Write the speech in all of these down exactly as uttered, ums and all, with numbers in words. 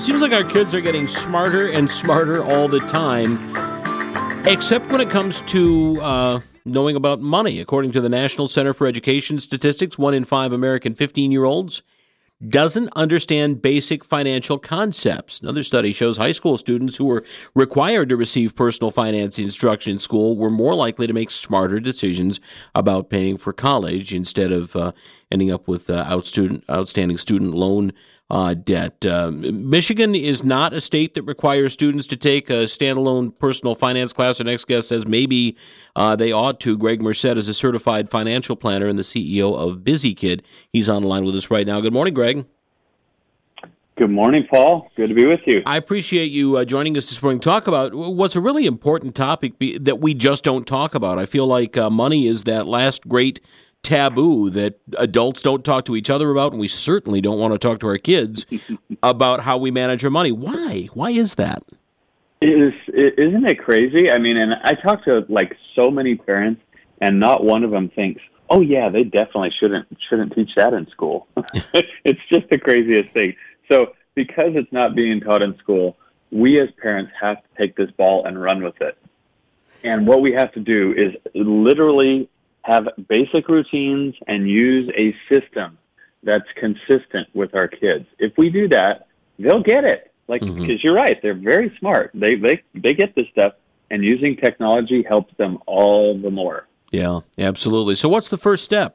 Seems like our kids are getting smarter and smarter all the time, except when it comes to uh, knowing about money. According to the National Center for Education Statistics, one in five American fifteen-year-olds doesn't understand basic financial concepts. Another study shows high school students who were required to receive personal finance instruction in school were more likely to make smarter decisions about paying for college instead of uh, ending up with uh, out student, outstanding student loan Uh, debt. Uh, Michigan is not a state that requires students to take a standalone personal finance class. Our next guest says maybe uh, they ought to. Greg Merced is a certified financial planner and the C E O of BusyKid. He's on the line with us right now. Good morning, Greg. Good morning, Paul. Good to be with you. I appreciate you uh, joining us this morning to talk about what's a really important topic be- that we just don't talk about. I feel like uh, money is that last great taboo that adults don't talk to each other about, and we certainly don't want to talk to our kids about how we manage our money. Why? Why is that? It is, isn't it crazy? I mean, and I talk to like so many parents, and not one of them thinks, "Oh yeah, they definitely shouldn't shouldn't teach that in school." It's just the craziest thing. So because it's not being taught in school, we as parents have to take this ball and run with it. And what we have to do is literally have basic routines and use a system that's consistent with our kids. If we do that, they'll get it. Like, mm-hmm. because you're right, they're very smart. They they they get this stuff, and using technology helps them all the more. Yeah, absolutely. So what's the first step?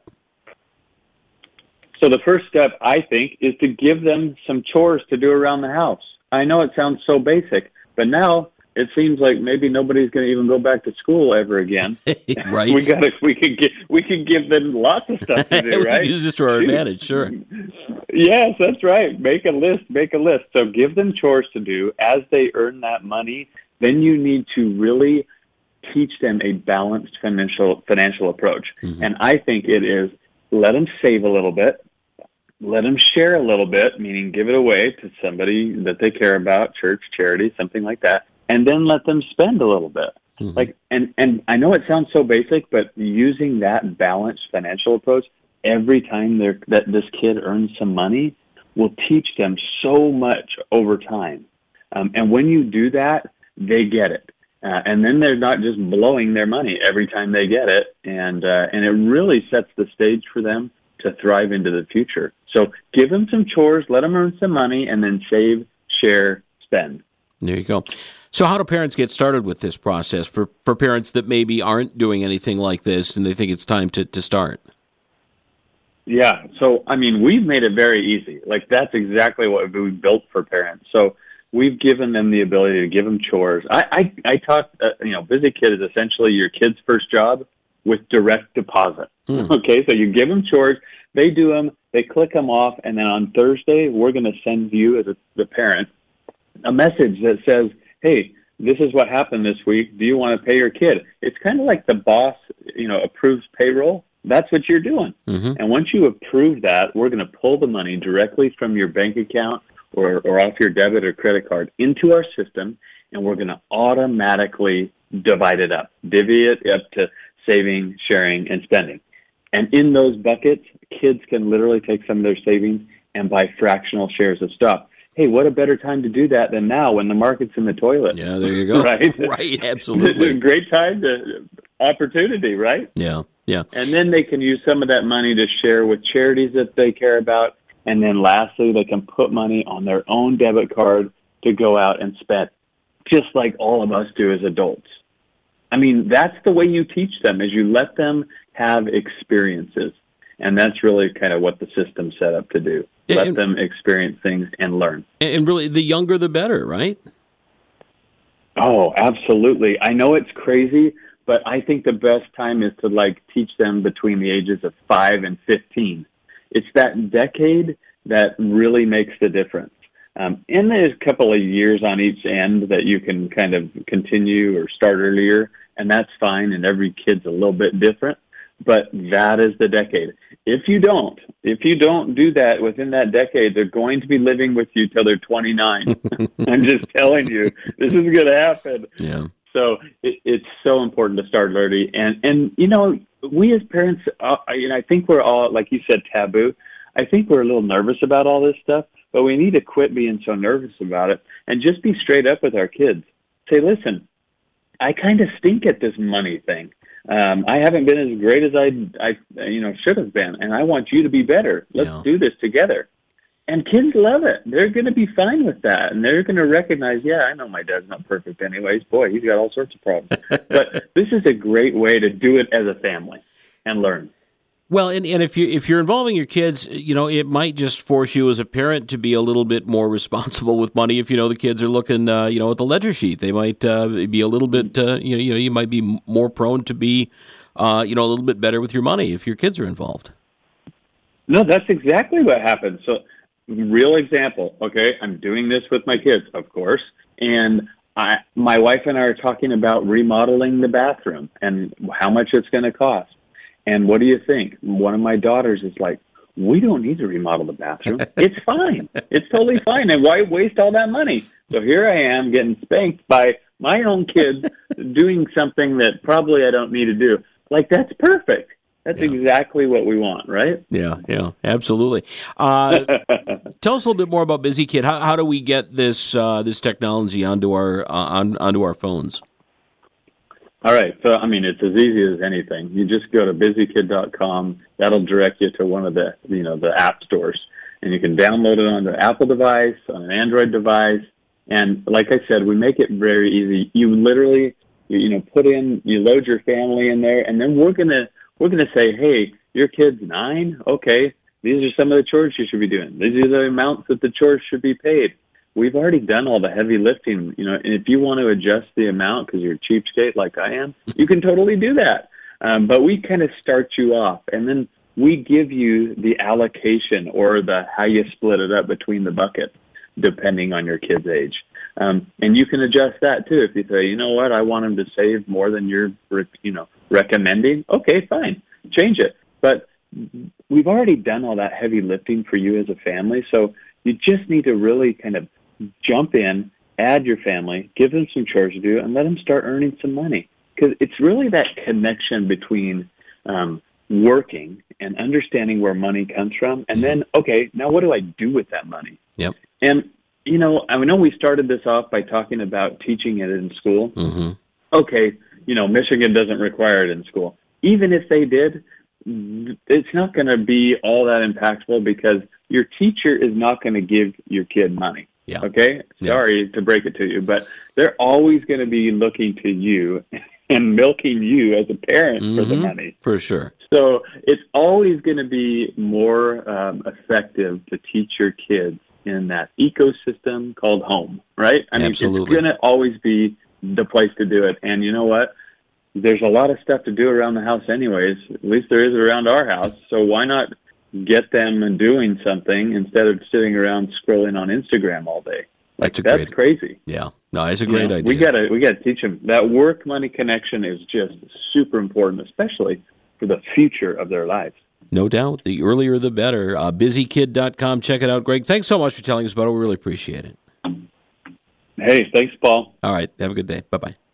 So the first step, I think, is to give them some chores to do around the house. I know it sounds so basic, but now it seems like maybe nobody's going to even go back to school ever again. Right? we got we could get we could give them lots of stuff to do. Right? Use this to our advantage, sure. Yes, that's right. Make a list. Make a list. So give them chores to do as they earn that money. Then you need to really teach them a balanced financial financial approach. Mm-hmm. And I think it is let them save a little bit. Let them share a little bit, meaning give it away to somebody that they care about, church, charity, something like that. And then let them spend a little bit. Mm-hmm. Like, and, and I know it sounds so basic, but using that balanced financial approach every time they're, that this kid earns some money will teach them so much over time. Um, and when you do that, they get it. Uh, and then they're not just blowing their money every time they get it. And, uh, and it really sets the stage for them to thrive into the future. So give them some chores, let them earn some money, and then save, share, spend. There you go. So how do parents get started with this process for, for parents that maybe aren't doing anything like this and they think it's time to, to start? Yeah. So, I mean, we've made it very easy. Like, that's exactly what we built for parents. So we've given them the ability to give them chores. I, I, I taught, uh, you know, BusyKid is essentially your kid's first job with direct deposit. Hmm. Okay. So you give them chores, they do them, they click them off. And then on Thursday, we're going to send you as a, the parent a message that says, hey, this is what happened this week. Do you want to pay your kid? It's kind of like the boss, you know, approves payroll. That's what you're doing. Mm-hmm. And once you approve that, we're going to pull the money directly from your bank account or, or off your debit or credit card into our system, and we're going to automatically divide it up, divvy it up to saving, sharing, and spending. And in those buckets, kids can literally take some of their savings and buy fractional shares of stuff. Hey, what a better time to do that than now when the market's in the toilet. Yeah, there you go. Right? Right, absolutely. It's a great time to opportunity, right? Yeah, yeah. And then they can use some of that money to share with charities that they care about. And then lastly, they can put money on their own debit card to go out and spend, just like all of us do as adults. I mean, that's the way you teach them, is you let them have experiences. And that's really kind of what the system's set up to do. Let and, them experience things and learn. And really, the younger the better, right? Oh, absolutely. I know it's crazy, but I think the best time is to like teach them between the ages of five and fifteen. It's that decade that really makes the difference. Um, and there's a couple of years on each end that you can kind of continue or start earlier, and that's fine, and every kid's a little bit different. But that is the decade. If you don't, if you don't do that within that decade, they're going to be living with you till they're twenty-nine. I'm just telling you, this is going to happen. Yeah. So it, it's so important to start early. And, and you know, we as parents, uh, you know, I think we're all, like you said, taboo. I think we're a little nervous about all this stuff, but we need to quit being so nervous about it and just be straight up with our kids. Say, listen, I kind of stink at this money thing. Um, I haven't been as great as I, I, you know, should have been, and I want you to be better. Let's yeah. do this together. And kids love it. They're going to be fine with that, and they're going to recognize, yeah, I know my dad's not perfect anyways. Boy, he's got all sorts of problems. But this is a great way to do it as a family and learn. Well, and, and if you if you're involving your kids, you know, it might just force you as a parent to be a little bit more responsible with money. If you know the kids are looking, uh, you know, at the ledger sheet, they might uh, be a little bit, uh, you know, you know, you might be more prone to be, uh, you know, a little bit better with your money if your kids are involved. No, that's exactly what happens. So, real example. Okay, I'm doing this with my kids, of course, and I, my wife and I are talking about remodeling the bathroom and how much it's going to cost. And what do you think? One of my daughters is like, we don't need to remodel the bathroom. It's fine. It's totally fine. And why waste all that money? So here I am getting spanked by my own kids doing something that probably I don't need to do. Like, that's perfect. That's yeah. exactly what we want, right? Yeah, yeah, absolutely. Uh, tell us a little bit more about BusyKid. How, how do we get this uh, this technology onto our uh, on, onto our phones? All right. So, I mean, it's as easy as anything. You just go to busy kid dot com. That'll direct you to one of the, you know, the app stores. And you can download it on an Apple device, on an Android device. And like I said, we make it very easy. You literally, you, you know, put in, you load your family in there, and then we're going to, we're going to say, hey, your kid's nine? Okay. These are some of the chores you should be doing. These are the amounts that the chores should be paid. We've already done all the heavy lifting, you know, and if you want to adjust the amount because you're a cheapskate like I am, you can totally do that. Um, but we kind of start you off, and then we give you the allocation or the how you split it up between the buckets, depending on your kid's age. Um, and you can adjust that too. If you say, you know what, I want them to save more than you're, you know, recommending. Okay, fine, change it. But we've already done all that heavy lifting for you as a family, so you just need to really kind of jump in, add your family, give them some chores to do, and let them start earning some money. Because it's really that connection between um, working and understanding where money comes from, and then, okay, now what do I do with that money? Yep. And, you know, I know we started this off by talking about teaching it in school. Mm-hmm. Okay, you know, Michigan doesn't require it in school. Even if they did, it's not going to be all that impactful because your teacher is not going to give your kid money. Yeah. Okay? Sorry yeah. to break it to you, but they're always going to be looking to you and milking you as a parent mm-hmm. for the money. For sure. So it's always going to be more um, effective to teach your kids in that ecosystem called home, right? I Absolutely. mean, it's going to always be the place to do it. And you know what? There's a lot of stuff to do around the house anyways. At least there is around our house. So why not get them doing something instead of sitting around scrolling on Instagram all day? Like, that's a that's great, crazy. Yeah, no, it's a great you know, idea. We gotta we gotta teach them that work money connection is just super important, especially for the future of their lives. No doubt, the earlier the better. Uh, busy kid dot com, check it out. Greg, thanks so much for telling us about it. We really appreciate it. Hey, thanks, Paul. All right, have a good day. Bye bye.